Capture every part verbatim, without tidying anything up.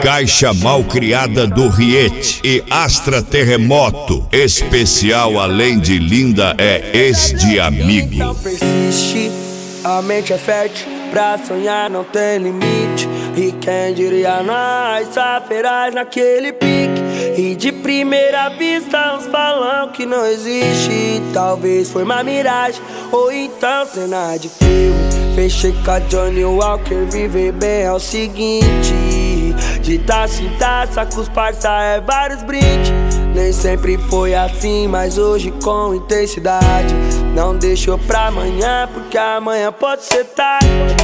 Caixa mal criada do Riete e Astra Terremoto. Especial além de linda é ex de amigo. Então persiste, a mente é fértil, pra sonhar não tem limite. E quem diria nós, só feraz naquele pique. E de primeira vista uns falam que não existe. Talvez foi uma miragem, ou então cena de filme. Fechei com a Johnny Walker, viver bem é o seguinte: de taça em taça com os parça é vários brindes. Nem sempre foi assim, mas hoje com intensidade. Não deixou pra amanhã, porque amanhã pode ser tarde.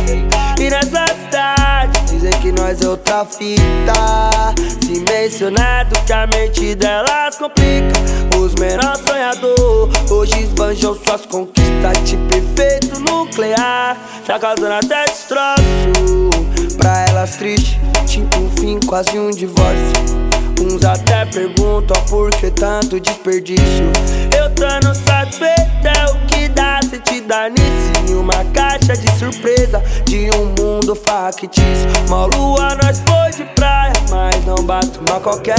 E nessa cidade dizem que nós é outra fita. Se mencionado que a mente delas complica. Os menores sonhadores hoje esbanjam suas conquistas. Tipo efeito nuclear, tá causando até destroço. Pra elas triste, tipo um fim, quase um divórcio. Uns até perguntam por que tanto desperdício. Eu tô satisfeito, é o que dá se te dar nisso. Em uma caixa de surpresa de um mundo factício. Uma lua nós foi de praia, mas não bate uma qualquer.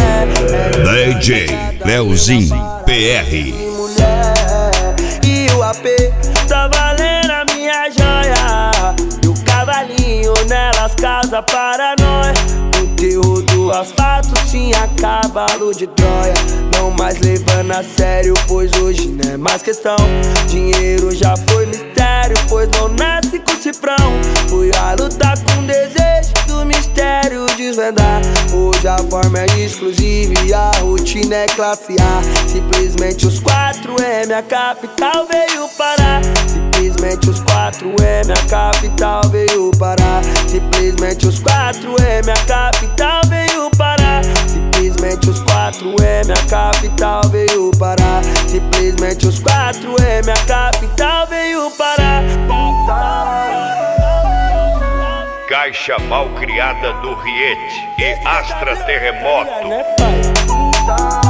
É D J Leozinho P R. Mulher, e o A P tá valendo a minha joia. E o cavalinho nelas causa paranoia. O terror do asfalto sim é cavalo de Troia. Não mais levando a sério, pois hoje não é mais questão. Dinheiro já foi mistério, pois não nasce com cifrão. Fui a lutar com desejo do mistério desvendar. Hoje a forma é exclusiva e a rotina é classe A. Simplesmente os quatro M, a capital veio parar. Simplesmente os quatro M, a capital veio parar. Simplesmente os quatro M, a capital veio parar. Simplesmente os quatro M, a capital veio parar. Simplesmente os quatro M, a capital veio parar. Caixa mal criada do Riete e Astra Terremoto. Né, pai?